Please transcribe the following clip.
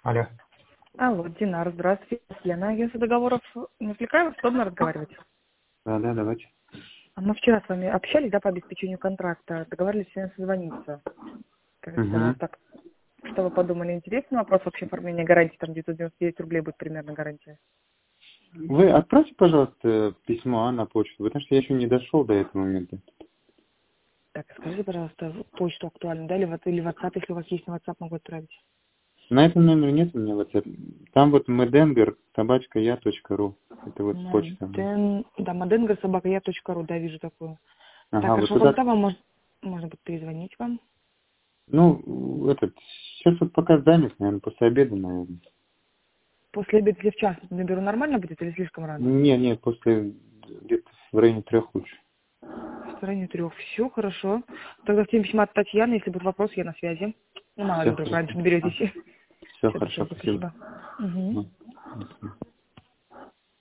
Алло. Алло, Динар, здравствуйте. Лена, агентство договоров. Не отвлекаю вас, удобно разговаривать? Да, давайте. Мы вчера с вами общались, да, по обеспечению контракта. Договорились сегодня созвониться. Когда Угу. так, что вы подумали? Интересный вопрос вообще оформления гарантии, там 999 рублей будет примерно гарантия. Вы отправьте, пожалуйста, письмо на почту, потому что я еще не дошел до этого момента. Так, скажите, пожалуйста, почту актуальную, да, или WhatsApp, если у вас есть на WhatsApp, могу отправить. На этом номере нет у меня WhatsApp. Там вот medenberg@я.ru. Это вот почта. Моденгер@я.ру, да, вижу такую. Так, Ага, вот хорошо, туда. когда вам можно будет перезвонить вам? Ну, сейчас вот пока занят, наверное, после обеда, наверное. После обеда, если в час наберу, нормально будет или слишком рано? Не, после где-то в районе 3 лучше. В районе 3. Все хорошо. Тогда в теме письма от Татьяны, если будет вопрос, я на связи. Ну, мало ли, Все вдруг хорошо. раньше наберетесь. Все Все, до хорошо, связи, спасибо. спасибо. Угу. Ну, до свидания.